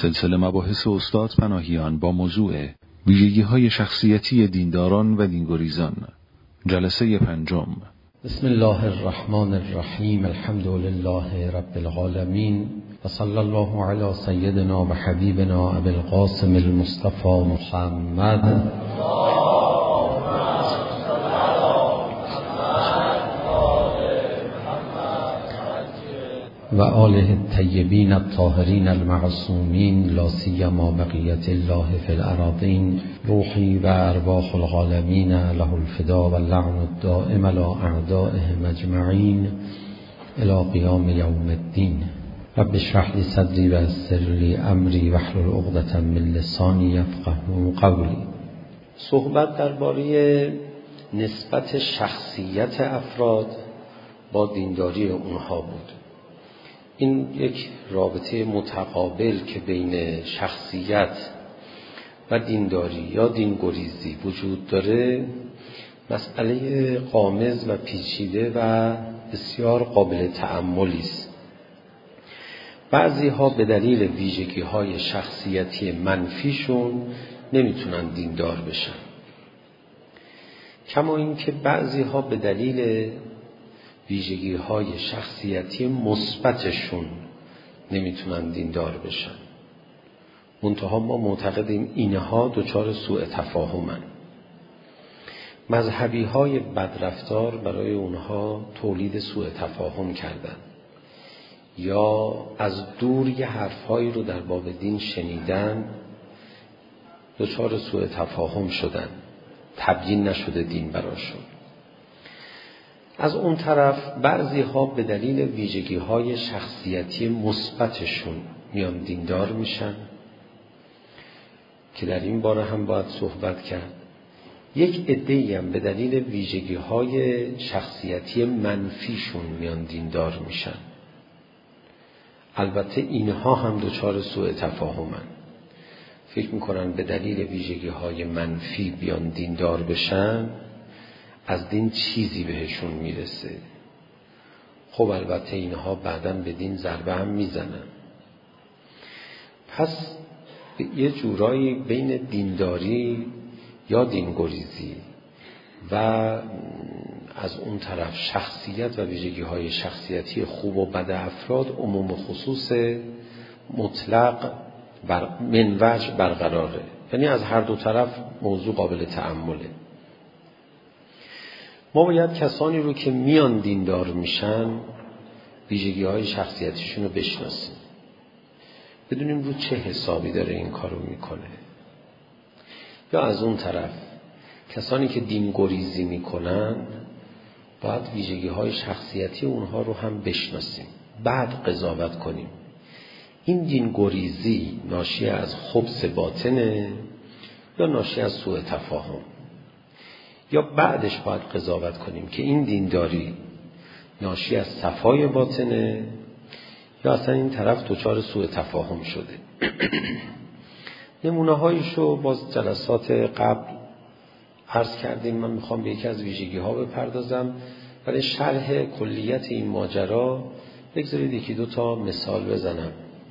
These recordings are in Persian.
سلسله مباحث استاد پناهیان با موضوع ویژگی‌های شخصیتی دینداران و دینگریزان، جلسه 5. بسم الله الرحمن الرحیم. الحمد لله رب العالمین و صلی الله علی سیدنا و حبیبنا ابی القاسم المصطفى محمد و آله الطیبین الطاهرین المعصومین، لا سیما بقیت الله فی الارضین. روحی و ارواح العالمین له الفدا و اللعن الدائم علی اعدائهم اجمعین الی قیام یوم الدین. رب اشرح لی صدری و یسر لی امری واحلل عقدة من لسانی یفقهوا قولی. صحبت درباره نسبت شخصیت افراد با دینداری اونها بود. این یک رابطه متقابل که بین شخصیت و دینداری یا دینگریزی وجود داره مسئله غامض و پیچیده و بسیار قابل تأملی است. بعضی ها به دلیل ویژگی های شخصیتی منفیشون نمیتونن دیندار بشن، کما اینکه بعضی ها به دلیل ویژگی‌های شخصیتی مثبتشون نمیتونن دیندار بشن. منتها ما معتقدیم اینها دچار سوء تفاهمن. مذهبی‌های بدرفتار برای اونها تولید سوء تفاهم کردن، یا از دور یه حرفایی رو در باب دین شنیدن دچار سوء تفاهم شدن، تبیین نشده دین براشون. از اون طرف بعضی ها به دلیل ویژگی های شخصیتی مثبتشون میان دیندار میشن که در این باره هم باید صحبت کرد. یک عده‌ای هم به دلیل ویژگی های شخصیتی منفیشون میان دیندار میشن. البته اینها هم دچار سوء تفاهمن. فکر میکنن به دلیل ویژگی های منفی بیان دیندار بشن از دین چیزی بهشون میرسه. خب البته اینها بعداً به دین ضربه هم میزنن. پس یه جورایی بین دینداری یا دینگریزی و از اون طرف شخصیت و ویژگی های شخصیتی خوب و بد افراد عموم و خصوص مطلق من وجه برقراره. یعنی از هر دو طرف موضوع قابل تأمله. ما باید کسانی رو که میان دیندار میشن ویژگی های شخصیتیشون رو بشناسیم، بدونیم رو چه حسابی داره این کارو میکنه. یا از اون طرف کسانی که دینگریزی میکنن باید ویژگی های شخصیتی اونها رو هم بشناسیم، بعد قضاوت کنیم این دینگریزی ناشی از خبث باطنه یا ناشی از سوء تفاهم. یا بعدش باید قضاوت کنیم که این دینداری ناشی از صفای باطنه یا اصلا این طرف دچار سوء تفاهم شده. نمونه هایشو باز جلسات قبل عرض کردیم. من میخوام به یکی از ویژگی ها بپردازم، ولی شرح کلیت این ماجرا بگذارید یکی دو تا مثال بزنم.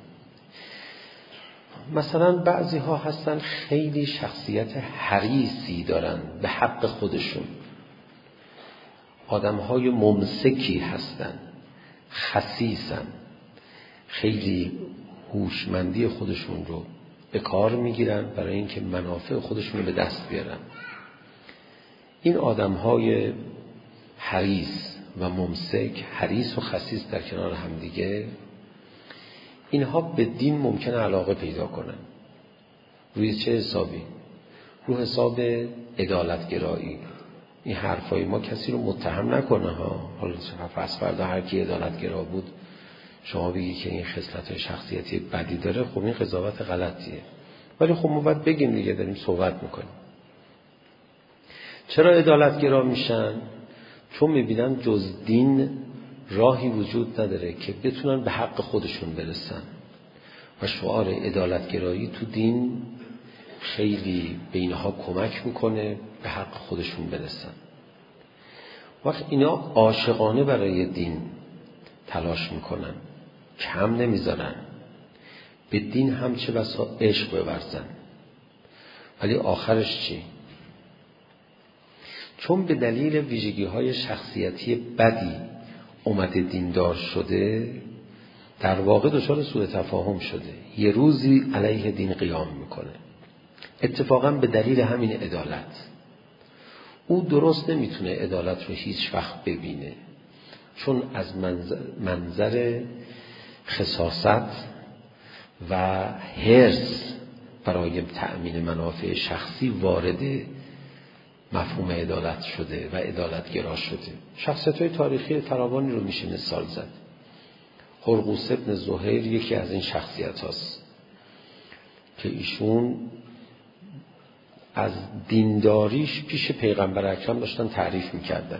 مثلا بعضی ها هستن خیلی شخصیت حریصی دارن به حق خودشون، آدم های ممسکی هستن، خسیسن، خیلی هوشمندی خودشون رو به کار میگیرن برای اینکه منافع خودشون رو به دست بیارن. این آدم های حریص و ممسک، حریص و خسیس در کنار هم دیگه، اینها به دین ممکنه علاقه پیدا کنن. روی چه حسابی؟ رو حساب عدالتگرایی. این حرفای ما کسی رو متهم نکنه ها. حالا پس فردا هر کی عدالتگرا بود شما بگی که این خصلت‌های شخصیتی بدی داره، خب این قضاوت غلطیه. ولی خب ما باید بگیم دیگه، داریم صحبت میکنیم. چرا عدالتگرا میشن؟ چون میبینن جز دین راهی وجود نداره که بتونن به حق خودشون برسن و شعار عدالتگرایی تو دین خیلی به اینها کمک میکنه به حق خودشون برسن. وقت اینا عاشقانه برای دین تلاش میکنن، کم نمیذارن، به دین هم چه بسا عشق بورزن، ولی آخرش چی؟ چون به دلیل ویژگی‌های شخصیتی بدی اومده دیندار شده، در واقع دچار سوء تفاهم شده، یه روزی علیه دین قیام میکنه. اتفاقا به دلیل همین عدالت او درست نمیتونه عدالت رو هیچ وقت ببینه، چون از منظر خساست و حرص برای تأمین منافع شخصی وارد مفهوم عدالت شده و عدالتگرا شده. شخصیت‌های تاریخی فراوانی رو میشه مثال زد. هرقوس ابن زهیر یکی از این شخصیت هاست که ایشون از دینداریش پیش پیغمبر اکرم داشتن تعریف میکردن.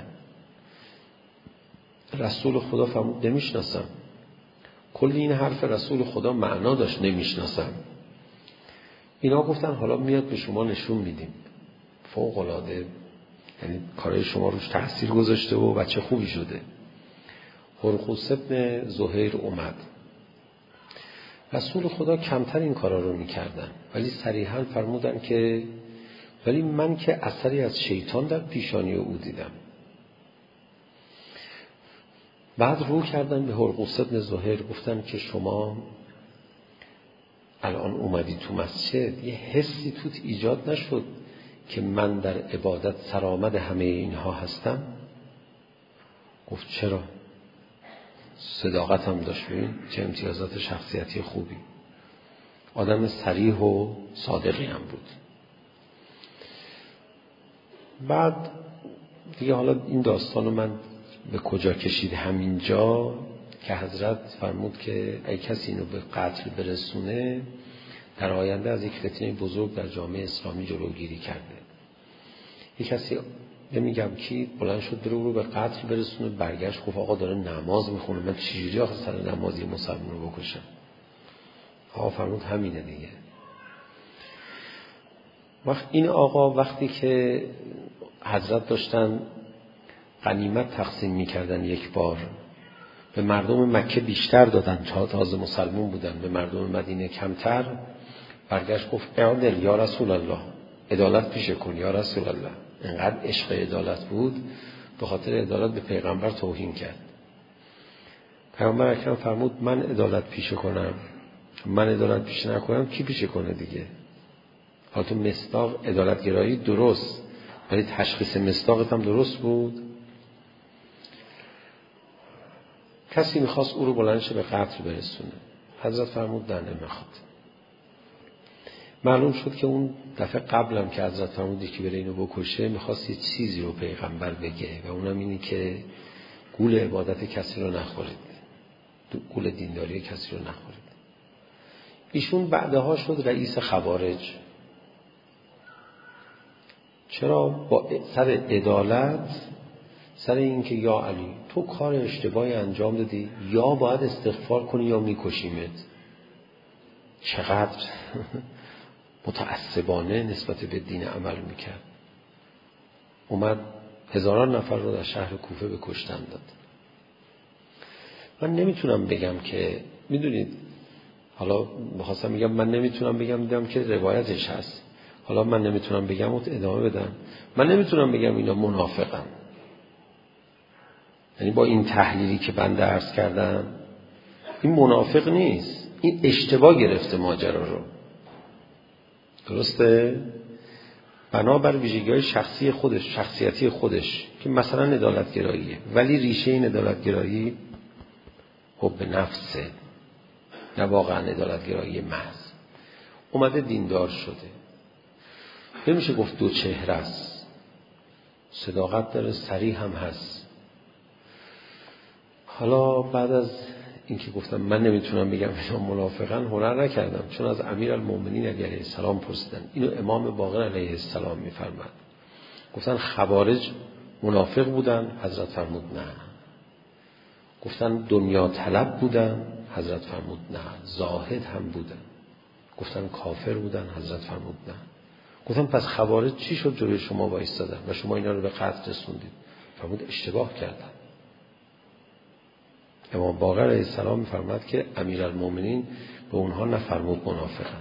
رسول خدا فرمود نمیشناسم. کل این حرف رسول خدا معنا داشت، نمیشناسم. اینا گفتن حالا میاد به شما نشون میدیم. فوق العاده، یعنی کارهای شما روش تأثیر گذاشته و بچه خوبی شده. هرقوس ابن زهیر اومد. رسول خدا کمتر این کارا رو میکردن، ولی صریحاً فرمودن که ولی من که اثری از شیطان در پیشانی او دیدم. بعد رو کردن به هرقوس ابن زهیر، گفتن که شما الان اومدی تو مسجد، یه حسی توت ایجاد نشد که من در عبادت سرآمد همه اینها هستم؟ گفت چرا؟ صداقت هم داشت. ببین چه امتیازات شخصیتی خوبی، آدم صریح و صادقی هم بود. بعد دیگه حالا این داستانو من به کجا کشید؟ همینجا که حضرت فرمود که ای کسی اینو به قتل برسونه، در آینده از یک فتنه بزرگ در جامعه اسلامی جلوگیری کرده. یک کسی نمیگم کی بلند شد بره رو به قتل برسونه، برگشت گفت آقا داره نماز میخونه، من چجوری آخه سر نمازی مسلمان رو بکشم؟ آقا فرمود همینه دیگه. این آقا وقتی که حضرت داشتن غنیمت تقسیم میکردن، یک بار به مردم مکه بیشتر دادن، تازه مسلمان بودن، به مردم مدینه کمتر. برگشت گفت اعدل یا رسول الله، عدالت پیشه کن یا رسول الله. انقدر عشق عدالت بود، به خاطر عدالت به پیغمبر توهین کرد. پیغمبر اکرم فرمود من عدالت پیشه کنم، من عدالت پیشه نکنم کی پیشه کنه دیگه؟ حالا تو مصداق عدالتگرایی درست، ولی تشخیص مصداقت هم درست بود. کسی میخواست او رو بلند شه به قتل برسونه، حضرت فرمود نه نمیخواد. معلوم شد که اون دفعه قبلم که حضرت فرمود که بره اینو بکشه، میخواست یه چیزی رو پیغمبر بگه و اونم اینی که گول عبادت کسی رو نخورید، گول دینداری کسی رو نخورید. ایشون بعدها شد رئیس خوارج. چرا؟ با سر عدالت، سر این که یا علی تو کار اشتباهی انجام دادی، یا باید استغفار کنی یا میکشیمت. چقدر متعصبانه نسبت به دین عمل میکرد. اومد هزاران نفر رو در شهر کوفه به کشتن داد. من نمیتونم بگم که، میدونید حالا بخواستم میگم من نمیتونم بگم، دیدم که روایتش هست، حالا من نمیتونم بگم و ادامه بدم. من نمیتونم بگم اینا منافقن، یعنی با این تحلیلی که بنده عرض کردم این منافق نیست، این اشتباه گرفته ماجرا رو. درسته؟ بنابر ویژگی‌های شخصی خودش، شخصیتی خودش، که مثلا عدالت‌گراییه، ولی ریشه این عدالت‌گرایی حب نفسه، نه واقعا عدالت‌گرایی محض. اومده دیندار شده، نمیشه گفت دو چهره است، صداقت داره، صریح هم هست. حالا بعد از اینکه گفتم من نمیتونم بگم اینا منافقن، هنر نکردم، چون از امیرالمومنین علیه السلام پرسیدن. اینو امام باقر علیه السلام میفرماد. گفتن خوارج منافق بودن؟ حضرت فرمود نه. گفتن دنیا طلب بودن؟ حضرت فرمود نه. زاهد هم بودن؟ گفتن کافر بودن؟ حضرت فرمود نه. گفتن پس خوارج چی شد جلوی شما وایستادن و شما اینا رو به قتل رسوندید؟ فرمود اشتباه کردن. امام باقر علیه السلام میفرماد که امیرالمومنین به اونها نفرمود منافقن.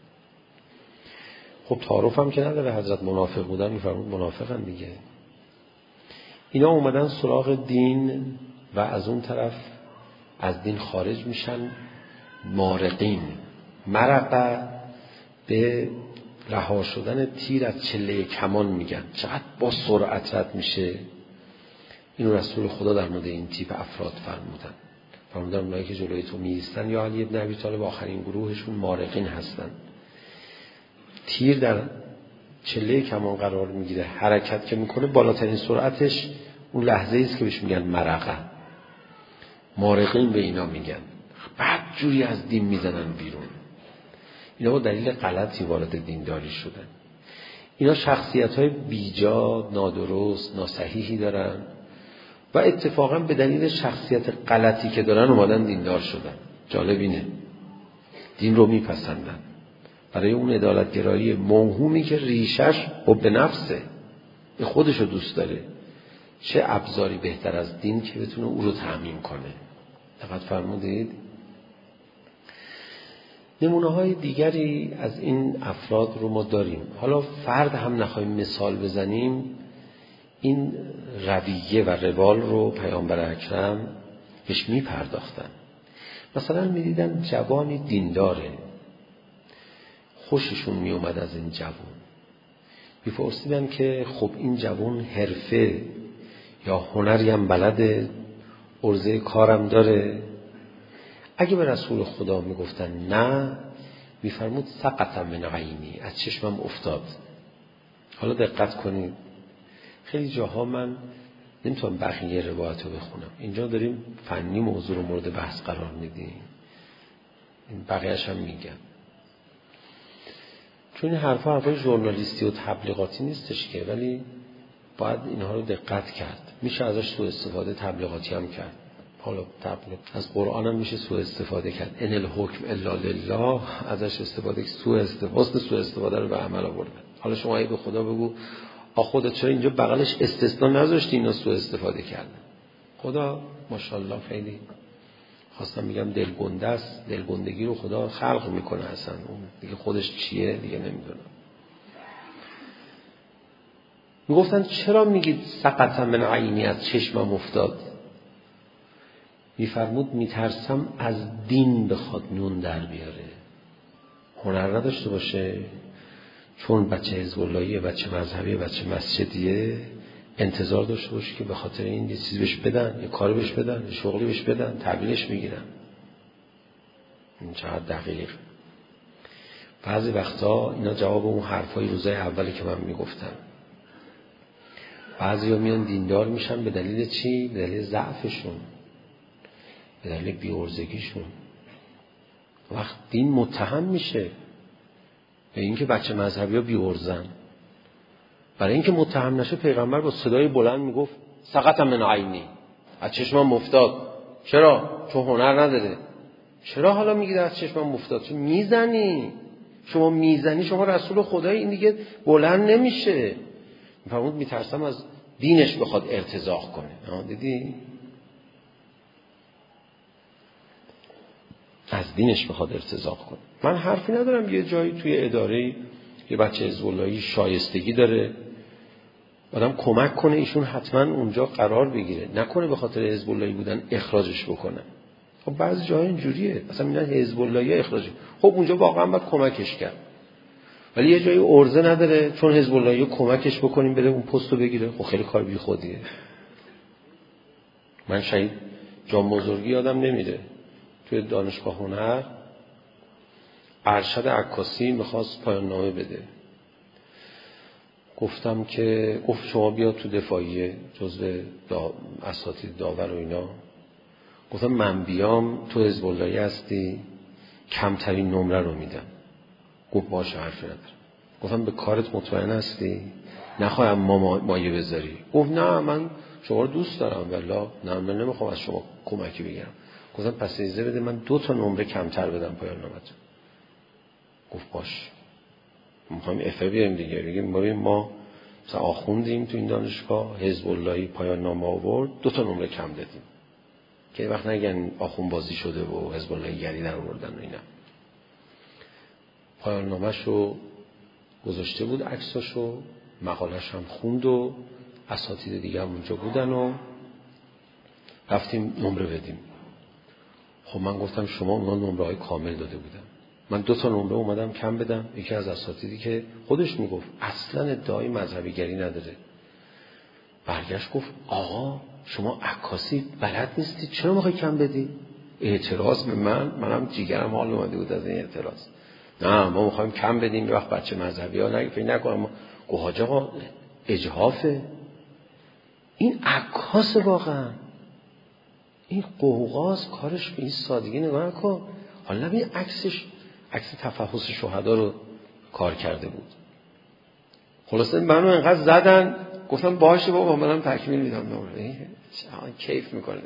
خب تعارف هم که نداره، حضرت منافق بودن میفرمود منافقن دیگه. اینا اومدن سراغ دین و از اون طرف از دین خارج میشن. مارقین، مرقه به رها شدن تیر از چله کمان میگن. چقدر با سرعت رد میشه. اینو رسول خدا در مورد این تیپ افراد فرمودن اونایی که جلوی تو میایستن یا علی ابن ابی طالب آخرین گروهشون مارقین هستن. تیر در چله کمان قرار میگیره، حرکت که میکنه بالاترین سرعتش اون لحظه است که بهش میگن مرقه. مارقین به اینا میگن. بعد جوری از دین میزنن بیرون. اینا با دلیل غلطی وارد دینداری شدن. اینا شخصیت‌های بیجا، نادرست، ناصحیحی دارن و اتفاقا به دلیل شخصیت غلطی که دارن اومدن دیندار شدن. جالب اینه. دین رو میپسندن برای اون عدالتگرایی موهومی که ریشش حب نفسه، به خودشو دوست داره. چه ابزاری بهتر از دین که بتونه او رو تأمین کنه. دقت فرمودید؟ نمونه های دیگری از این افراد رو ما داریم. حالا فرد هم نخواهیم مثال بزنیم. این رویه و روال رو پیامبر اکرم بهش می پرداختن. مثلا می دیدن جوانی دینداره، خوششون می اومد از این جوان. می پرسیدن که خب این جوان حرفه یا هنری هم بلده، عرضه کارم داره؟ اگه به رسول خدا می گفتن نه، می فرمود سقط من عینی، از چشمم افتاد. حالا دقت کنید، خیلی جاها من نمیتونم بقیه روایت رو بخونم، اینجا داریم فنی موضوع رو مورد بحث قرار میدیم، بقیه‌اش هم میگم، چون این حرفای ژورنالیستی و تبلیغاتی نیستش که، ولی باید اینها رو دقت کرد. میشه ازش سوء استفاده تبلیغاتی هم کرد. حالا تبلیغ از قرآن هم میشه سوء استفاده کرد. ان الحکم الا لله، ازش استفاده سوء استفاده رو به عمل آوردن. حالا شما به خدا بگو خودت چرا اینجا بغلش استثناء نذاشتی اینا سوء استفاده کردن؟ خدا ماشاءالله خیلی خواستم بگم دلگنده است. دلگندگی رو خدا خلق میکنه، اصلا اون دیگه خودش چیه دیگه نمیدونم. میگفتن چرا میگید سقط من عینی، از چشمم افتاد؟ میفرمود میترسم از دین بخواد نون در بیاره، هنر نداشته باشه، چون بچه حزب اللهیه، بچه مذهبیه، بچه مسجدیه، انتظار داشته باشه که به خاطر این یه چیزی بهش بدن، یه کاری بهش بدن، یه شغلی بهش بدن، تحویلش میگیرن. این چقدر دقیق. بعضی وقتا اینا جواب اون حرفای روزای اولی که من میگفتم. بعضی ها میان دیندار میشن به دلیل چی؟ به دلیل ضعفشون، به دلیل بی‌عرضگیشون. وقت دین متهم میشه به اینکه بچه مذهبی ها بی‌عرضن. برای اینکه متهم نشه پیغمبر با صدای بلند میگفت سقط من عینی، از چشمم افتاد. چرا؟ چون هنر نداره. چرا حالا میگید از چشمم افتاد؟ چون میزنی، شما رسول خدایی، این دیگه بلند نمیشه. میفرمود میترسم از دینش بخواد ارتزاق کنه. دیدی؟ از دینش بخواد ارتزاق کنه. من حرفی ندارم یه جایی توی اداره یه بچه حزب اللهی شایستگی داره، آدم کمک کنه ایشون حتما اونجا قرار بگیره، نکنه به خاطر حزب اللهی بودن اخراجش بکنه. خب بعضی جاها اینجوریه، مثلا میگن حزب اللهی اخراجش، خب اونجا واقعا باید کمکش کرد. ولی یه جایی عرضه نداره، چون حزب اللهی کمکش بکنیم بره اون پستو بگیره، خب خیلی کار بی خودیه. من شاید جان بزرگی یادم نمیره، توی دانشگاه هنر ارشد عکاسی میخواست پایان نامه بده. گفتم که گفت شما بیا تو دفاعیه، جزو اساتید داور و اینا. گفتم من بیام، تو حزب اللهی هستی، کمترین نمره رو میدم. گفت باشه حرفی نداره. گفتم به کارت مطمئن هستی؟ نخواهم مایه بذاری. گفت نه من شما رو دوست دارم والله، نه من نمیخوام از شما کمکی بگیرم. گفتم پس اجازه بده من 2 تا نمره کمتر بدم پایان نامت. گفت باش، میخوایم افه بیاریم دیگه، بگیم ببین ما مثلا آخوندیم تو این دانشگاه، حزب اللهی پایان نامه آورد 2 تا نمره کم دادیم، که وقت نگن آخوند بازی شده و حزب اللهی گری در آوردن و اینا. پایان نامش رو گذاشته بود، عکساشو، مقالش هم خوند و اساتید دیگه هم اونجا بودن و رفتیم نمره بدیم. خب من گفتم شما اونا نمره‌های کامل داده بودن، من 2 نمره اومدم کم بدم. یکی از اساتیدی که خودش میگفت اصلا ادعای مذهبی گری نداره برگشت گفت آقا شما عکاسی بلد نیستید، چرا میخوای کم بدی؟ اعتراض به منم جیگرم حال اومده بود از این اعتراض. نه ما میخوایم کم بدیم، یه وقت بچه مذهبی ها فکر نکنم. گفت حاج آقا اجحافه، این عکاس واقعا، این قوقاست، کارش به این سادگی نگاه نکن. حالا ببین عکس تفحص شهدا رو کار کرده بود. خلاصه منو انقدر زدن گفتم باشه بابا منم تکمیل میدم نمره. کیف میکنه.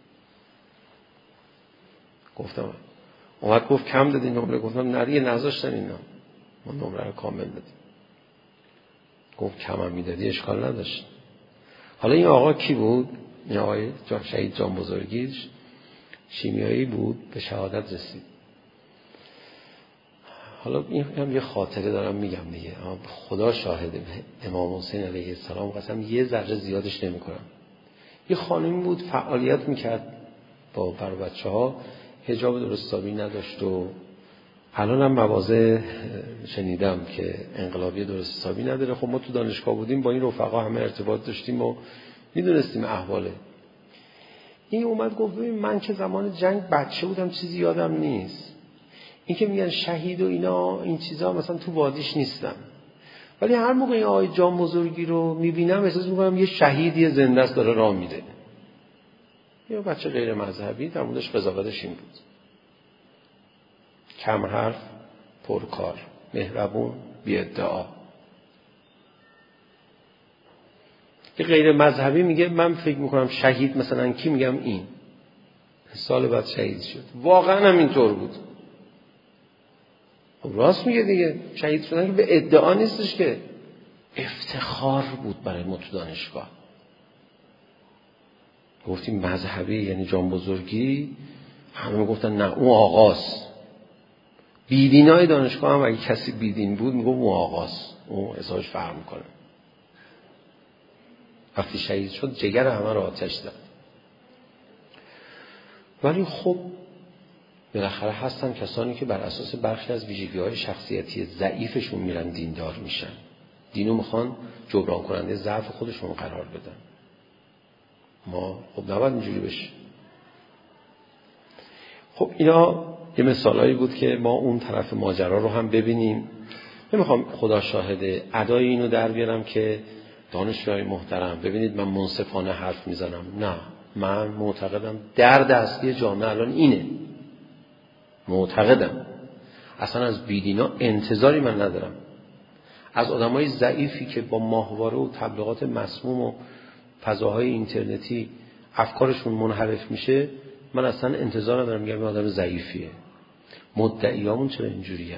گفتم اومد گفت کم دادی نمره، گفتم نه دیگه نذاشتن اینا، ما نمره رو کامل دادیم. گفت کم هم میدادی اشکال نداشت. حالا این آقا کی بود؟ این آقای شهید جان بزرگی شیمیایی بود، به شهادت رسید. حالا این هم یه خاطره دارم میگم دیگه، خدا شاهده امام حسین علیه السلام قسم یه ذره زیادش نمی‌کنم. یه خانمی بود فعالیت میکرد با برای بچه‌ها، حجاب درست حسابی نداشت و الان هم مواضع شنیدم که انقلابی درست حسابی نداره. خب ما تو دانشگاه بودیم، با این رفقا همه ارتباط داشتیم و میدونستیم احواله. این اومد گفت ببین من که زمان جنگ بچه بودم چیزی یادم نیست، این که میگن شهید و اینا این چیزا مثلا تو وادیش نیستم، ولی هر موقع این آقای جان بزرگی رو میبینم احساس میکنم یه شهیدی زنده است داره راه میره. یه بچه غیر مذهبی در موردش قضاوتش این بود: کم حرف، پرکار، مهربون، بی ادعا. یه غیر مذهبی میگه من فکر میکنم شهید مثلا کی، میگم این سال بعد شهید شد. واقعا هم اینطور بود. خب راست میگه دیگه، شهید شدن که به ادعا نیستش، که افتخار بود برای ما تو دانشگاه. گفتیم مذهبی یعنی جان بزرگی، همه میگفتن نه اون آقاست. بیدینای دانشگاه هم اگه کسی بیدین بود میگفت اون آقاست، اون حسابش فرق میکنه. وقتی شهید شد جگر همه رو آتش زد. ولی خب بالاخره هستن کسانی که بر اساس برخی از ویژگی‌های شخصیتی ضعیفشون میرن دیندار میشن، دینو میخوان جبران کننده ضعف خودشون قرار بدن. ما خب نباید اینجوری بشه. خب اینا یه مثالایی بود که ما اون طرف ماجرا رو هم ببینیم. نمیخوام خدا شاهده ادای اینو در بیارم که دانشجوهای محترم ببینید من منصفانه حرف میزنم. نه، من معتقدم درد اصلی جامعه الان اینه. معتقدم اصلا از بیدینا انتظاری من ندارم. از آدمای ضعیفی که با ماهواره و تبلیغات مسموم و فضاهای اینترنتی افکارشون منحرف میشه من اصلا انتظار ندارم. میگم این آدم ضعیفیه. مدعیامون چرا اینجوریه؟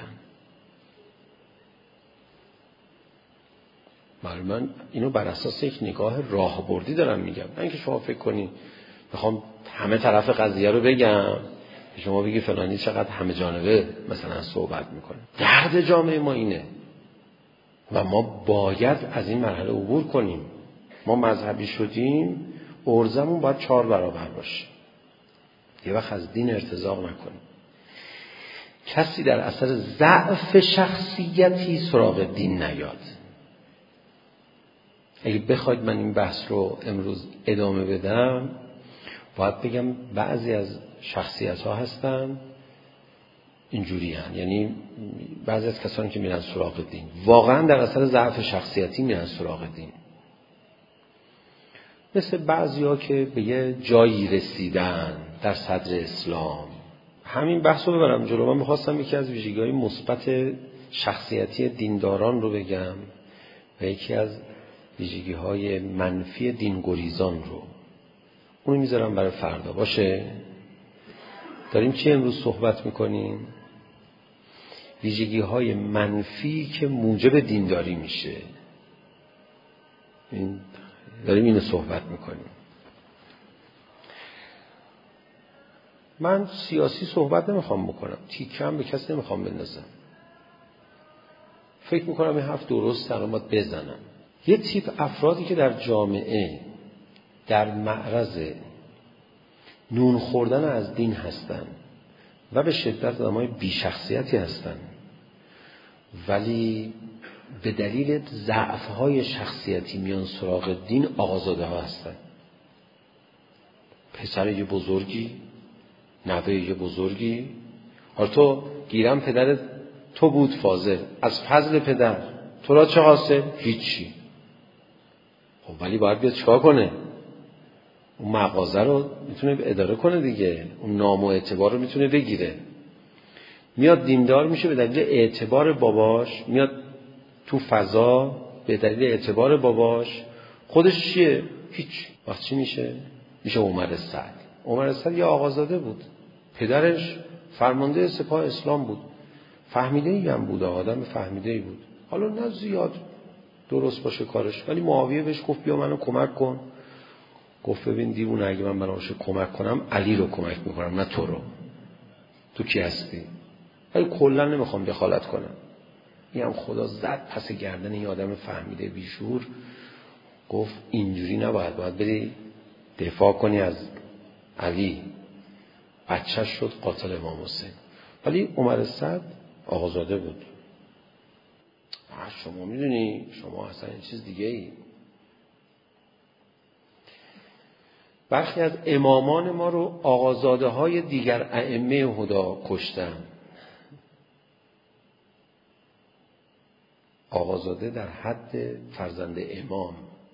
من اینو بر اساس یک نگاه راهبردی دارم میگم، نه اینکه شما فکر کنی میخوام همه طرف قضیه رو بگم شما بگی فلانی چقدر همه جانبه مثلا صحبت میکنه. درد جامعه ما اینه و ما باید از این مرحله عبور کنیم. ما مذهبی شدیم، ارزمون باید 4 برابر باشه. یه وقت از دین ارتزاق نکنیم. کسی در اثر ضعف شخصیتی سراغ دین نیاد. اگه بخواید من این بحث رو امروز ادامه بدم باید بگم بعضی از شخصیت ها هستن اینجوری هن. یعنی بعضی از کسانی که میرن سراغ دین واقعا در اثر ضعف شخصیتی میرن سراغ دین. مثل بعضی ها که به یه جایی رسیدن در صدر اسلام. همین بحث رو ببرم جلو. من میخواستم یکی از ویژگی‌های مثبت شخصیتی دینداران رو بگم و یکی از ویژگی‌های منفی دینگریزان رو. اونو میذارم برای فردا. باشه؟ داریم چی امروز صحبت میکنیم؟ ویژگی‌های منفی که موجب دینداری میشه. داریم اینو صحبت میکنیم. من سیاسی صحبت نمیخوام بکنم، تیکه هم به کسی نمیخوام بندازم. فکر میکنم این حرف درست الان باید بزنم. یه تیپ افرادی که در جامعه در معرض نون خوردن از دین هستن و به شدت آدمای بی شخصیتی هستن، ولی به دلیل ضعف‌های شخصیتی میان سراغ دین، آقازاده ها هستن. پسر یه بزرگی، نوه یه بزرگی، حالا تو گیرم پدرت تو بود فاضل، از فضل پدر تو را چه حاصل؟ هیچی. خب ولی باید بیاد چیکار کنه؟ اون مغازه رو میتونه اداره کنه دیگه، اون نام و اعتبار رو میتونه بگیره. میاد دیندار میشه به دلیل اعتبار باباش، میاد تو فضا به دلیل اعتبار باباش. خودش چیه؟ هیچ. وقت چی میشه؟ میشه عمر سعد. عمر سعد یه آقازاده بود، پدرش فرمانده سپاه اسلام بود، فهمیده‌ای هم بود، آدم فهمیده‌ای بود، حالا نه زیاد درست باشه کارش، ولی معاویه بهش گفت بیا منو کمک کن. گفت ببین دیوونه، اگه من براش کمک کنم علی رو کمک میکنم نه تو رو. تو کی هستی؟ ولی کلا نمیخوام دخالت کنم. این هم خدا زد پس گردن این آدم فهمیده بیشور. گفت اینجوری نباید، باید بری دفاع کنی از علی. بچهش شد قاتل امام حسین. ولی عمر سعد آقازاده بود. شما میدونی، شما اصلا این چیز دیگه ای. برخی از امامان ما رو آقازاده های دیگر ائمه هدا کشتن. آقازاده در حد فرزند امام.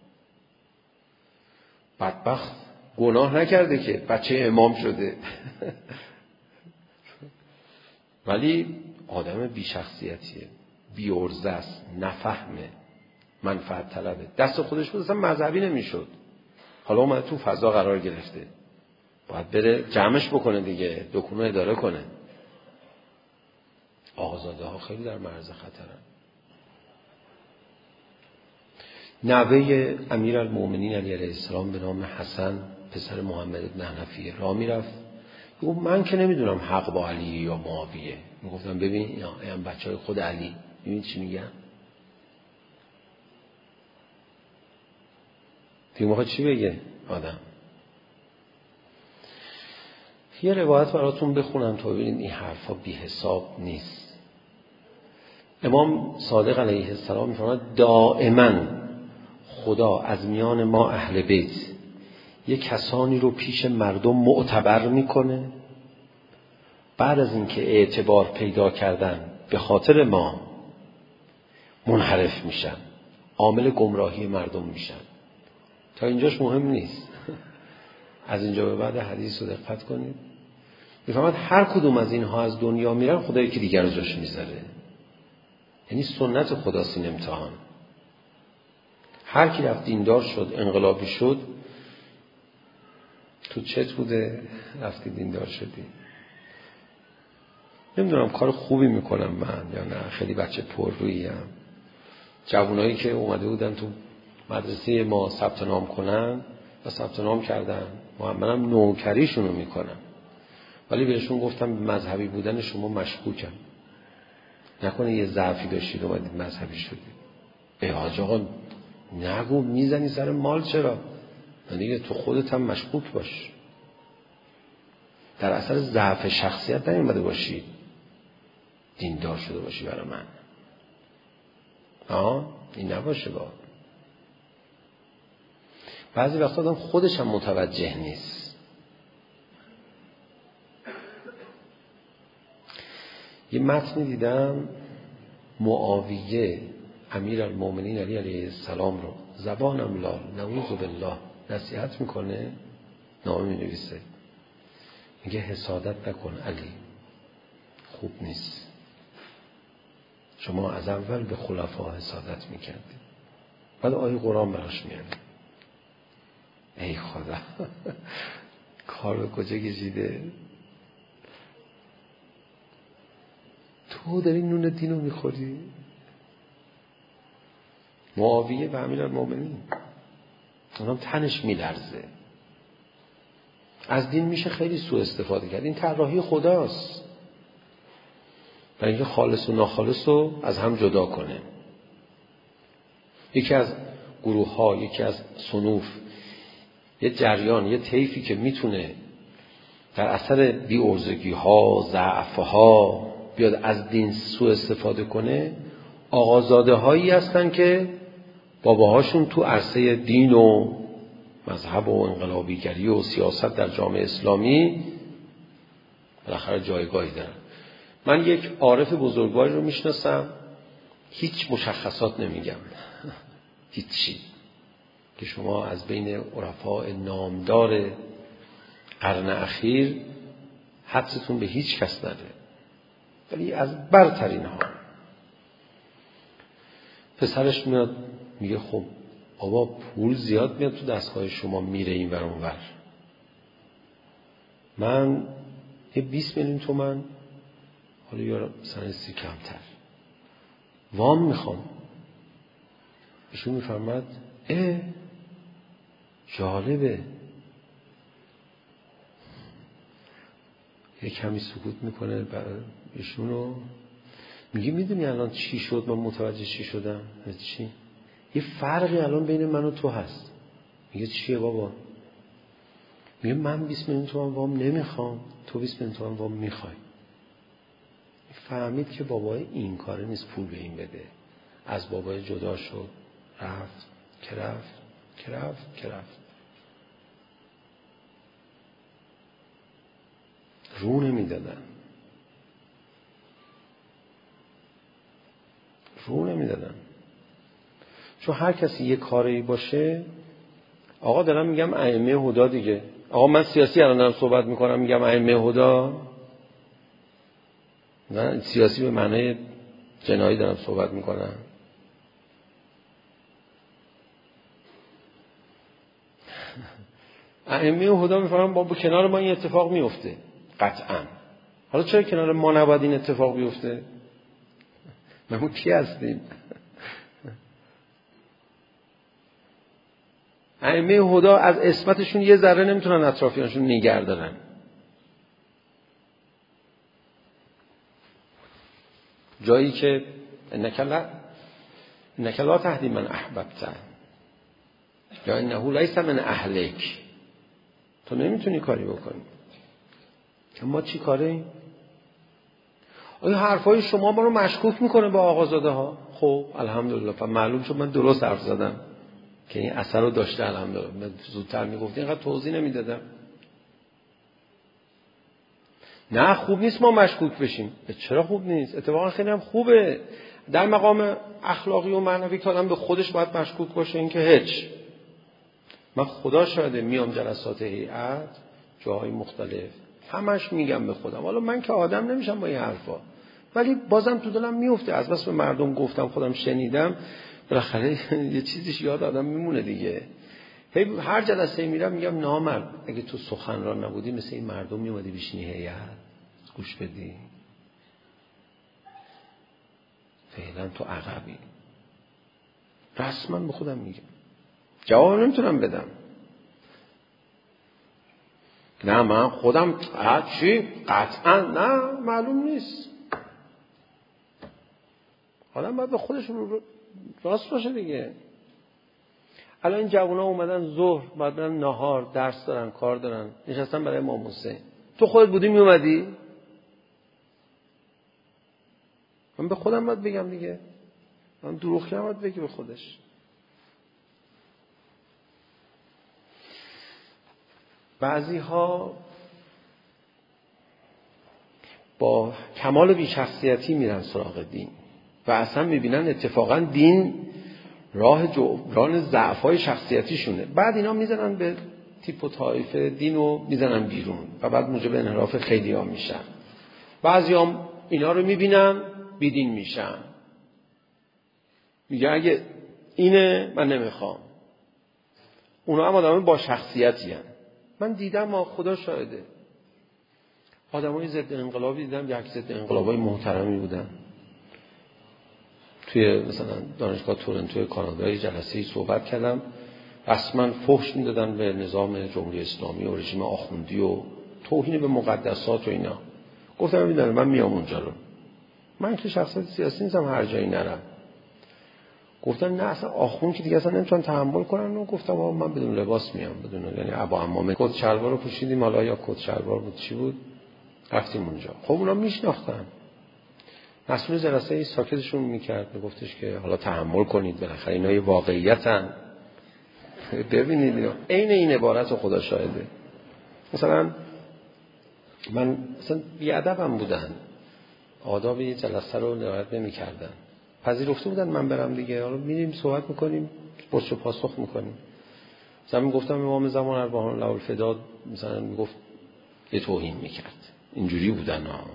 بدبخت گناه نکرده که بچه امام شده. ولی آدم بی شخصیتیه، بی ارزه است، نفهمه، منفعت طلبه. دست خودش بود اصلا مذهبی نمیشد، حالا اومده تو فضا قرار گرفته، باید بره جمعش بکنه دیگه، دکونو اداره کنه. آقازاده ها خیلی در معرض خطرن. نوه امیرالمومنین علی علیه السلام به نام حسن پسر محمد بن حنفیه راه میرفت. گفت من که نمیدونم حق با علی یا معاویه. میگفتم ببین این بچهای خود علی، ببین چی میگن. دیگه موقع چی بگه آدم؟ یه روایت براتون بخونم تا ببینید این حرفا بی حساب نیست. امام صادق علیه السلام میفرماید دائما خدا از میان ما اهل بیت یه کسانی رو پیش مردم معتبر میکنه، بعد از اینکه اعتبار پیدا کردن به خاطر ما منحرف میشن، عامل گمراهی مردم میشن. تا اینجاش مهم نیست. از اینجا به بعد حدیث رو دقت کنید. میفهمد هر کدوم از اینها از دنیا میرن، خدا یکی دیگر رو جاش میذاره. یعنی سنت خداست این امتحان. هر کی رفت دیندار شد، انقلابی شد، تو چت بوده رفتی دیندار شدی. نمیدونم کار خوبی میکنم من یا نه، خیلی بچه پررویی ام. جوانایی که اومده بودن تو مدرسه ما ثبت نام کنن و ثبت نام کردن، منم نوکریشونو میکنم، ولی بهشون گفتم مذهبی بودن شما مشکوکم، نکنه یه ضعفی داشتید اومدید مذهبی شدید. ای حاج آقا نگو، میزنی سر مال چرا؟ دیگه تو خودت هم مشکوک باش. در اثر ضعف شخصیت نیومده باشی دیندار شده باشی برای من. این نباشه. با بعضی وقتا آدم خودش هم متوجه نیست. یه متن دیدم معاویه امیرالمومنین علی علیه السلام رو زبانم لال نعوذ بالله نصیحت میکنه، نامه مینویسه، میگه حسادت نکن علی، خوب نیست. شما از اول به خلفا حسادت میکردید. بعد آیه قرآن براش میاره. ای خدا کار به کجا کشیده؟ تو داری نون دینو میخوری؟ معاویه و امیرالمومنین اونم تنش میلرزه. از دین میشه خیلی سوء استفاده کرد. این طراحی خداست. برای اینکه خالص و ناخالص رو از هم جدا کنه. یکی از گروه ها، یکی از صنوف، یه جریان، یه طیفی که میتونه در اثر بی‌عرضگی ها، ضعف ها بیاد از دین سوء استفاده کنه، آقازاده هایی هستن که باباهاشون تو عرصه دین و مذهب و انقلابیگری و سیاست در جامعه اسلامی بالاخره جایگاهی دارن. من یک عارف بزرگواری رو میشناسم، هیچ مشخصات نمیگم، هیچی، که شما از بین عرفاء نامدار قرن اخیر حدستون به هیچ کس نده، ولی از برترین ها. پسرش میاد میگه خب بابا پول زیاد میاد تو دستگاه شما، میره این ور اون ور، من یه 20 میلیون تومان حالا یا مثلا سی کمتر وام میخوام. ایشون میفرماد جالبه. یه کمی سکوت میکنه، ایشون رو میگه میدونی الان چی شد؟ من متوجه چی شدم؟ چی؟ یه فرقی الان بین من و تو هست. میگه چیه بابا؟ میگه من 20 میلیون تومان وام نمیخوام، تو 20 میلیون تومان وام میخوای. فهمید که بابای این کاره نیست پول به این بده. از بابای جدا شد، رفت. رو نمیدادن. چون هر کسی یه کاری باشه، آقا دارم میگم ائمه هدا دیگه. آقا من سیاسی الان دارم صحبت میکنم میگم ائمه هدا، نه سیاسی به معنی جنایی دارم صحبت میکنم. ائمه هدا میفهمن با کنار ما این اتفاق میفته قطعا. حالا چرا کنار ما نباید این اتفاق بیفته؟ ما کی هستیم؟ ائمه هدا از عصمتشون یه ذره نمیتونن اطرافیانشون نگه دارن. جایی که انک لا تهدی من احببت یا انه لیس من اهلک، تو نمیتونی کاری بکنی. ما چی کاریم؟ آیا حرفای شما ما رو مشکوک میکنه به آقازاده ها؟ خب الحمدلله، معلوم شد من درست حرف زدم که این اثر رو داشته. الحمدلله من زودتر میگفتی اینقدر توضیح نمیدادم. نه خوب نیست ما مشکوک بشیم. چرا خوب نیست؟ اتفاقا خیلی هم خوبه. در مقام اخلاقی و معنوی که آدم به خودش باید مشکوک باشه، این که هیچ. من خدا شاهده میام جلسات هیئت جاهای مختلف، همش میگم به خودم، حالا من که آدم نمیشم با این حرفا، ولی بازم تو دلم میفته. از بس به مردم گفتم، خودم شنیدم، بالاخره یه چیزیش یاد آدم میمونه دیگه. هر جلسه میرم میگم نامرد، اگه تو سخنران نبودی مثل این مردم میومدی بشینی هیئت گوش بدی؟ فعلا تو عقبی. رسما به خودم میگم، جواب نمیتونم بدم. نه من خودم چی؟ قطعا نه، معلوم نیست. آدم باید به خودش راست باشه دیگه. الان این جوونا اومدن ظهر، بعد برن نهار، درس دارن، کار دارن، نشستن برای امام حسین. تو خودت بودی میومدی؟ من به خودم باید بگم دیگه. من دروغ که باید بگی به خودش. بعضی ها با کمال بی‌شخصیتی میرن سراغ دین و اصلا میبینن اتفاقا دین راه جبران ضعف‌های شخصیتیشونه. بعد اینا میزنن به تیپ و طایفه دین و میزنن بیرون و بعد موجب انحراف خیلی ها میشن. بعضی هم اینا رو میبینن بیدین میشن، میگه اگه اینه من نمیخوام. اونا هم آدمای با شخصیتی هن. من دیدم، ما خدا شاهده، آدمای ضد انقلابی دیدم، یک ضد انقلابای محترمی بودن. توی مثلا دانشگاه تورنتو کانادا جلسه‌ای صحبت کردم، رسما فحش میدادن به نظام جمهوری اسلامی و رژیم آخوندی و توهین به مقدسات و اینا. گفتم میدونم من میام اونجا رو، من که شخصیت سیاسی نیستم هر جایی نرم. گفتن نه اصلا آخوند که دیگه اصلا نمیتونن تحمل کنن. و گفتم من بدون لباس میام، بدون، یعنی ابا عمامه کت شلوار رو پوشیدیم، حالا یا کت شلوار بود چی بود، رفتیم اونجا. خب اونا میشناختن. مسئول جلسه ساکتشون میکرد، میگفتش که حالا تحمل کنید، بالاخره اینا یه واقعیتن. ببینید عین این عبارت رو خدا شاهده. مثلا من مثلا بیادبم بودن، آداب یه جلسه رو رعایت نمی‌کردن، پذیرفته بودن من برم دیگه، حالا میریم صحبت میکنیم، پرس و پاسخ میکنیم. مثلا میگفتم امام زمان ارواحان له الفدا، مثلا میگفت یه توهین میکرد، اینجوری بودن ها.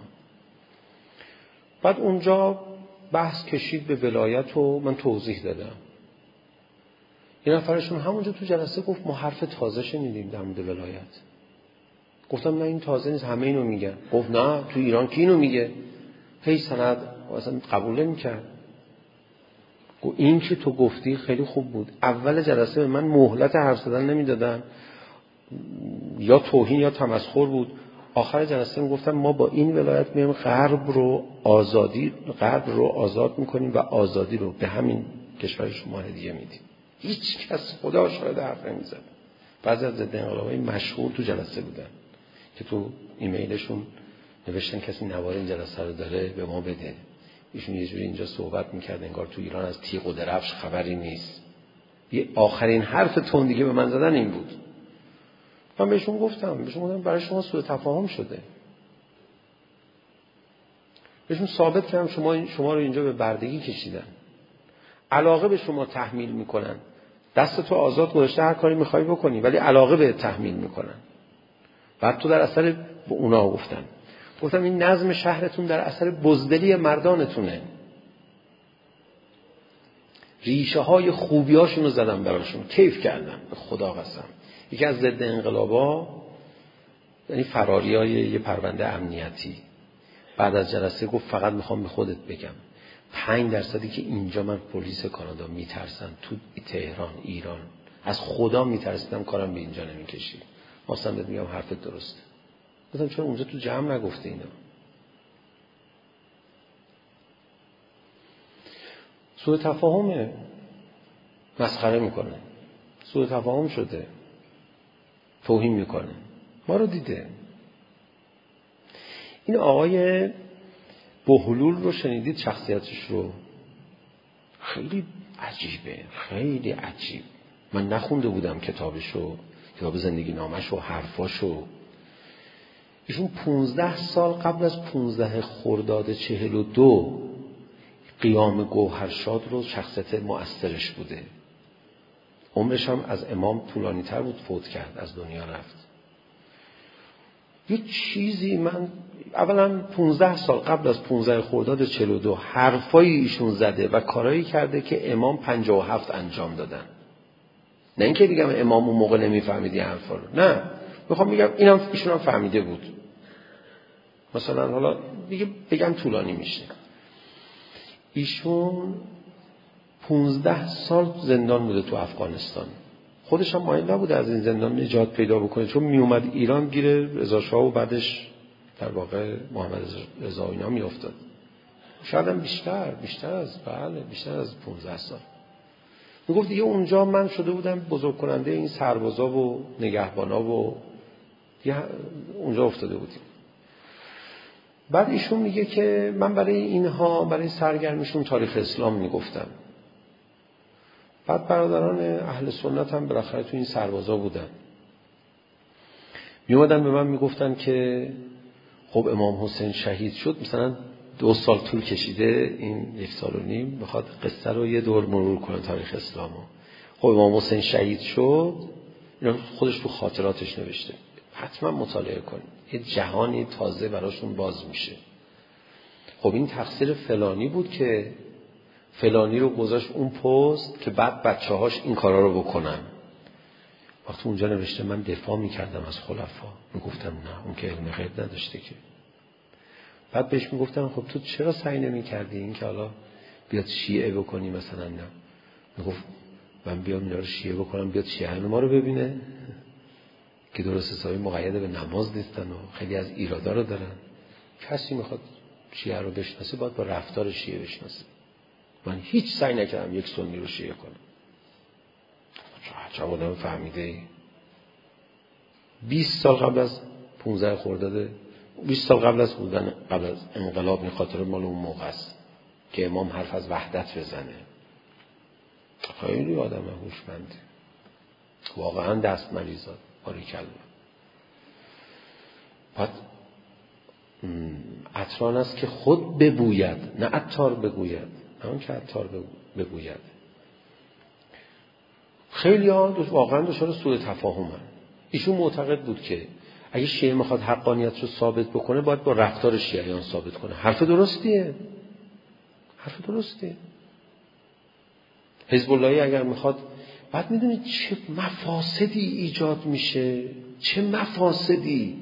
بعد اونجا بحث کشید به ولایت و من توضیح دادم. یه نفرشون همونجا تو جلسه گفت ما حرف تازه شنیدیم در مورد ولایت. گفتم نه این تازه نیست، همه اینو میگن. گفت نه تو ایران کی اینو میگه؟ هی سند اصلا قبول نمی‌کرد. گفت این که تو گفتی خیلی خوب بود، اول جلسه به من مهلت حرف زدن نمیدادن، یا توهین یا تمسخر بود. آخر جلسه میگفتن ما با این ولایت میایم غرب رو آزاد میکنیم و آزادی رو به همین کشور شما هدیه میدیم. هیچ کس خدا شاهد حرف نمیزد. بعضی از ضد انقلابی مشهور تو جلسه بودن که تو ایمیلشون نوشتن کسی نوار این جلسه رو داره به ما بده. ایشون یه جوری اینجا صحبت میکرد انگار تو ایران از تیغ و درفش خبری نیست. یه آخرین حرف تندی که به من زدن این بود. من بهشون گفتم برای شما سوء تفاهم شده. بهشون ثابت کردم شما رو اینجا به بردگی کشیدن، علاقه به شما تحمیل میکنن، دست تو آزاد گذاشته هر کاری میخوای بکنی، ولی علاقه به تحمیل میکنن. بعد تو در اثر اونا گفتم این نظم شهرتون در اثر بزدلی مردانتونه. ریشه های خوبیاشون رو زدم براشون، کیف کردم به خدا قسم. یکی از ضد انقلابا، یعنی فراریای یه پرونده امنیتی، بعد از جلسه گفت فقط میخوام به خودت بگم 5% که اینجا من پلیس کانادا میترسن، تو تهران ایران از خدا میترسیدم کارم به اینجا نمیکشید. واسه بهت میگم حرفت درسته. گفتم چون اونجا تو جمع نگفته اینا. سوء تفاهمه، مسخره میکنه، سوء تفاهم شده، توهین میکنه، ما رو دیده. این آقای بهلول رو شنیدید شخصیتش رو؟ خیلی عجیبه، خیلی عجیب. من نخونده بودم کتابشو، کتاب زندگی نامش و حرفاشو. ایشون 15 سال قبل از 15 خرداد 42 قیام گوهرشاد رو شخصیت مؤثرش بوده. عمرش هم از امام طولانی تر بود، فوت کرد، از دنیا رفت. یه چیزی من اولا 15 سال قبل از 15 خرداد 42 حرفای ایشون زده و کارایی کرده که امام 57 انجام دادن. نه اینکه بگم امام اون موقع نمیفهمید این حرفا رو، نه، میخوام بگم اینم ایشون هم فهمیده بود. مثلا حالا دیگه بگم طولانی میشه. ایشون 15 سال زندان بوده تو افغانستان. خودش هم مایل نبوده از این زندان نجات پیدا بکنه، چون می اومد ایران گیر رضا شاه و بعدش در واقع محمد رضا اینا می افتاد. شاید هم بیشتر از 15 سال. میگفت دیگه اونجا من شده بودم بزرگ کننده این سربازا و نگهبانا و اونجا افتاده بودیم. بعد ایشون میگه که من برای سرگرمیشون تاریخ اسلام میگفتم. بعد برادران اهل سنت هم بالاخره تو این سربازا بودن، میومدن به من میگفتن که خب امام حسین شهید شد، مثلا 2 سال طول کشیده، این 1.5 سال میخواد قصه رو یه دور مرور کنه تاریخ اسلامو. خب امام حسین شهید شد، اینا خودش تو خاطراتش نوشته، حتما مطالعه کنید، یه جهانی تازه براشون باز میشه. خب این تقصیر فلانی بود که فلانی رو گذاشت اون پست که بعد بچه‌هاش این کارا رو بکنن. وقتی اونجا نوشته من دفاع میکردم از خلفا، میگفتم نه، اون که علم غیب نداشته که. بعد بهش میگفتم خب تو چرا سعی نمی‌کردی این که حالا بیاد شیعه بکنی مثلا؟ نه، میگفت من بیام اینا رو شیعه بکنم بیاد شیعه ما رو ببینه که درست حسابی مقید به نماز نیستن و خیلی از ایرادا رو دارن. کسی میخواد شیعه رو بشناسی باید با رفتار شیعه بشناسی. من هیچ سعی نکردم یک سنی رو شیعه کنم. چه آدم فهمیده ای؟ 20 سال قبل از 15 خرداد 20 سال قبل از انقلاب، این خاطر مال اون موقع است که امام حرف از وحدت بزنه. خیلی آدم هوشمنده، واقعا دست مریضات باریکلا. بعد عطران است که خود ببوید، نه عطار بگوید، نه اون که عطار بگوید. خیلی ها واقعا دچار سوء تفاهمن. ایشون معتقد بود که اگه شیعه میخواد حقانیت رو ثابت بکنه باید با رفتار شیعیان ثابت کنه. حرف درستیه. حزب اللهی اگر میخواد، بعد میدونید چه مفاسدی ایجاد میشه، چه مفاسدی.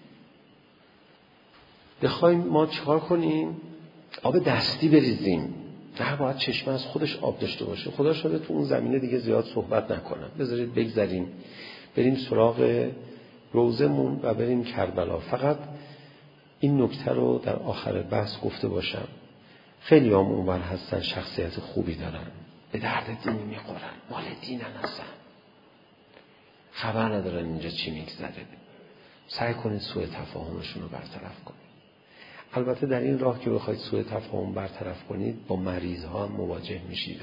بخوایم ما چیکار کنیم؟ آب دستی بریزیم. نه، باید چشمه از خودش آب داشته باشه. خدا شده تو اون زمینه دیگه زیاد صحبت نکنم، بذارید بگذریم بریم سراغ روزمون و بریم کربلا. فقط این نکته رو در آخر بحث گفته باشم. خیلی هم اونور هستن شخصیت خوبی دارن، به درد دین میخورن، مال دینن هستن، خبر ندارن اینجا چی میگذره. سعی کنید سوء تفاهمشون رو برطرف کنید. البته در این راه که بخواید سوء تفاهم برطرف کنید با مریض ها هم مواجه میشید.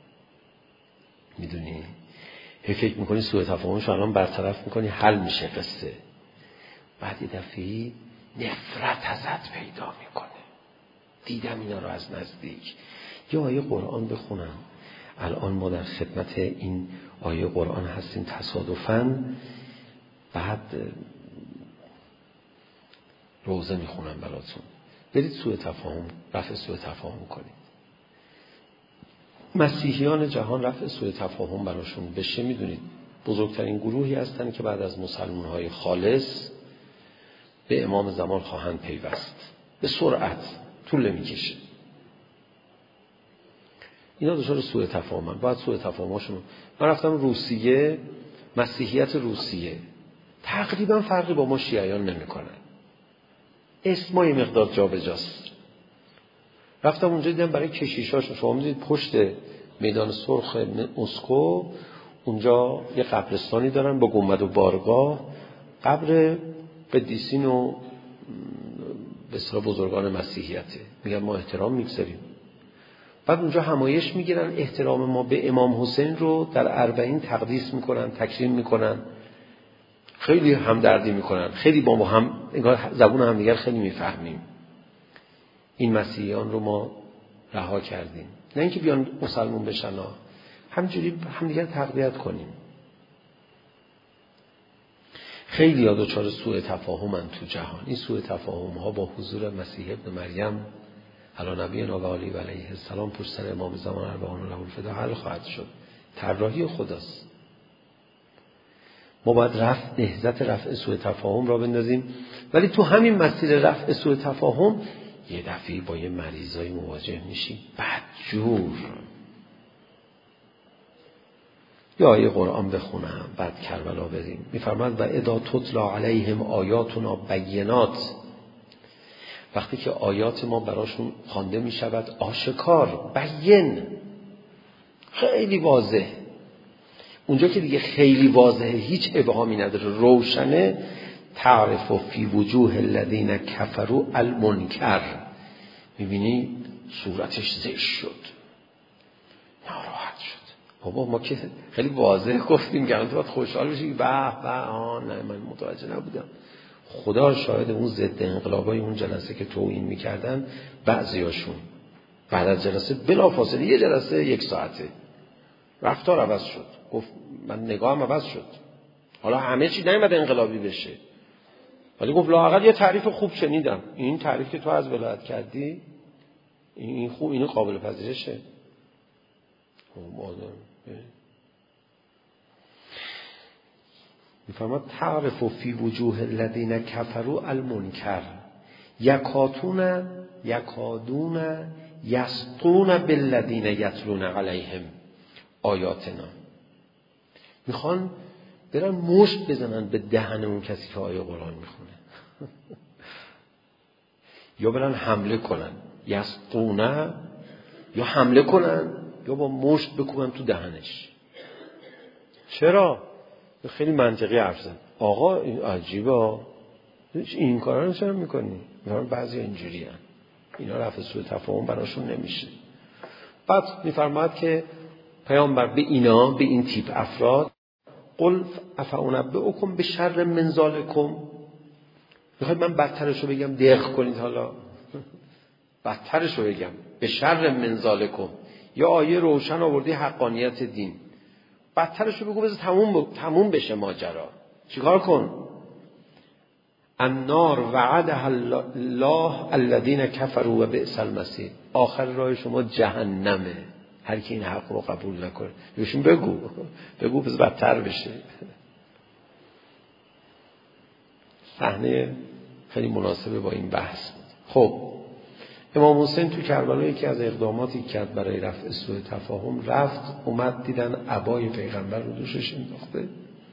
میدونی فکر میکنی سوء تفاهمش الان برطرف میکنی حل میشه قصه، بعد یه دفعه نفرت ازت پیدا میکنه. دیدم اینا رو از نزدیک. یه آیه قرآن بخونم. الان ما در خدمت این آیه قرآن هستیم تصادفاً، بعد روزه میخونم براتون. برید رفع سوء تفاهم کنید. مسیحیان جهان رفع سوء تفاهم براشون بشه، میدونید بزرگترین گروهی هستن که بعد از مسلمان‌های خالص به امام زمان خواهند پیوست. به سرعت طول میکشه. اینا دچار سوء تفاهمن. باید سوء تفاهمشون. من رفتم روسیه، مسیحیت روسیه تقریبا فرقی با ما شیعیان نمیکنن. اسمای یه مقدار جابجاست. رفتم اونجا دیدم برای کشیشاشون، شما میدونید پشت میدان سرخ مسکو اونجا یه قبرستانی دارن با گنبد و بارگاه، قبر قدیسین و به اصطلاح بزرگان مسیحیته. میگن ما احترام میگذاریم. بعد اونجا همایش میگیرن احترام ما به امام حسین رو در 40 تقدیس میکنن، تکریم میکنن، خیلی همدردی میکنن، خیلی با هم انگار زبون هم دیگر خیلی میفهمیم. این مسیحیان رو ما رها کردیم، نه اینکه بیان مسلمون بشن، همجوری همدیگر تقویت کنیم. خیلی ها دچار سوء تفاهمن تو جهان. این سوء تفاهم ها با حضور مسیح ابن مریم علی نبینا و علیه السلام پشت سر امام زمان اربعان له الفدا حل خواهد شد. طراحی خداست. ما باید نهضت رفع سوء تفاهم را بندازیم، ولی تو همین مسیر رفع سوء تفاهم یه دفعه با یه مریضای مواجه میشیم بدجور. یا یه قرآن بخونم بعد کربلا بریم. میفرماد و اذا تتلی علیهم آیاتنا بینات، وقتی که آیات ما براشون خوانده میشود آشکار، بین، خیلی واضح. اونجا که دیگه خیلی واضحه، هیچ ابهامی نداره، روشنه. تعرف فی وجوه الذین کفروا المنکر. میبینی صورتش زشت شد، ناراحت شد. بابا ما که خیلی واضح گفتیم که باید خوشحال بشی. به نه من متوجه نبودم. خدا شاهد اون ضد انقلابای اون جلسه که توهین میکردن، بعضیاشون بعد از جلسه بلافاصله یه جلسه 1 ساعته رفتار عوض شد. گفت من نگاهم عوض شد. حالا همه چی نیامد انقلابی بشه، ولی گفت لااقل یه تعریف خوب شنیدم. این تعریف که تو از ولایت کردی این خوب، اینو قابل پذیرشه. میفرماد تعرف فی وجوه الذین کفروا المنکر یکادون یسطون بالذین یتلون علیهم آیاتنا. میخوان برن مشت بزنن به دهن اون کسی که آیه قرآن میخونه. یا برن حمله کنن، یسقونه، یا حمله کنن یا با مشت بکوبن تو دهنش. چرا؟ خیلی منطقی حرف زد. آقا این عجیبه، این کارا رو چرا میکنی؟ میگن بعضی اینجوری هستن، اینا رفع سوء تفاهم براشون نمیشه. بعد میفرماد که پیامبر به اینا، به این تیپ افراد، قل افأنبئکم بشر من ذالکم، میخواید من بدترشو بگم دق کنید؟ حالا بدترشو بگم، بشر من ذالکم، یا آیه روشن آوردی حقانیت دین، بدترشو بگو بذار تموم بشه ماجرا. چیکار کن؟ النار وعدها الله الذين كفروا و بئس المصير، آخر راه شما جهنمه، هر کی این حق رو قبول نکنه. بهشون بگو بذار بدتر بشه. صحنه خیلی مناسبه با این بحث. خب امام حسین تو کربلا یکی از اقداماتی کرد برای رفع سوء تفاهم، رفت اومد دیدن عبای پیغمبر رو دوشش انداخته،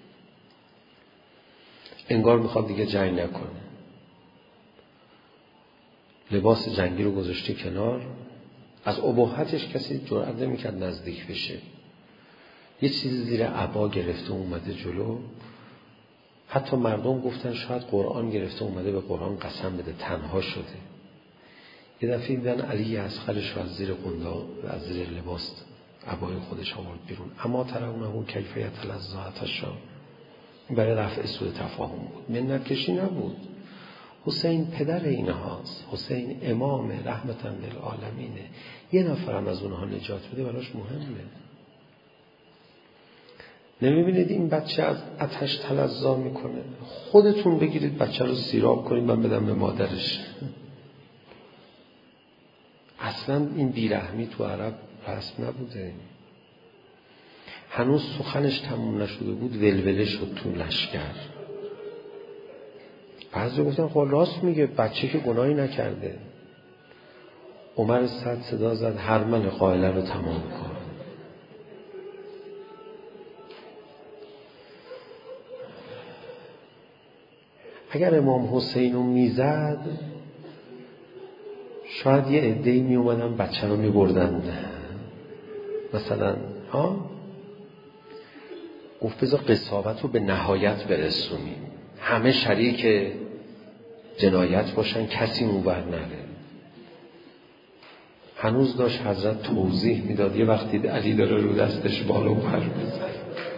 انگار میخواد دیگه جنگ نکنه، لباس جنگی رو گذاشته کنار، از اباحتش کسی جرئت نمیکرد نزدیک بشه. یه چیزی زیر عبا گرفته اومده جلو، حتی مردم گفتن شاید قرآن گرفته اومده به قرآن قسم بده، تنها شده. یه دفعه دیدن علی اصغرش رو از زیر قندا و از زیر لباس عبای خودش آورد بیرون. اما ترونه کیف یتلظی عطشا، برای رفع سوء تفاهم بود، منت کشی نبود. حسین پدر اینهاست، حسین امام رحمتا للعالمینه، یه نفرم از اونها نجات بده براش مهمه. نمیبینید این بچه از آتش تلظی میکنه؟ خودتون بگیرید بچه رو سیراب کنید من بدم به مادرش. اصلا این بیرحمی تو عرب رسم نبوده. هنوز سخنش تموم نشده بود ولوله شد تو لشکر. بعضی گفتن خب راست میگه، بچه که گناهی نکرده. عمر صدا زد هرمن قائله رو تمام کن. اگر امام حسین رو میزد شاید یه عده‌ای می اومدن بچه رو می بردن مثلا گفت بذار قصاوت رو به نهایت برسونیم، همه شریک جنایت باشن، کسی اونور نره. هنوز داشت حضرت توضیح میداد، یه وقتی علی داره رو دستش بالا و پر میزنه.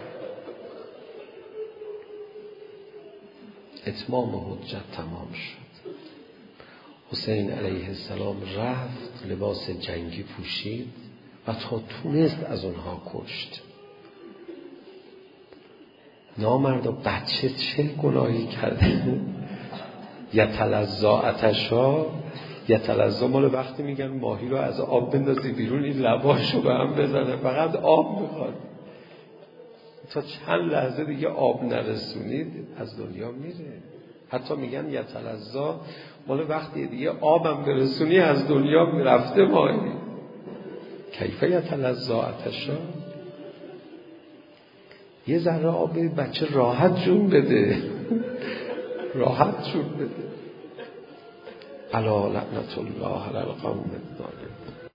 اتمام حجت تمام شد. حسین علیه السلام رفت لباس جنگی پوشید و تا تونست از اونها کشت. نامردا بچه چه گناهی کرده؟ یتلظی عطشا، یتلظی مال وقتی میگن ماهی رو از آب بندازی بیرون این لباشو به هم بزنه، فقط آب میخواد، تا چند لحظه دیگه آب نرسونید از دنیا میره. حتی میگن یتلظی مال وقتی دیگه آبم برسونی از دنیا رفته ماهی. کیف یتلظی عطشا، یه ذره آب بدید بچه راحت جون بده، راحت جون بده. الا لعنت الله علی القوم الظالمین.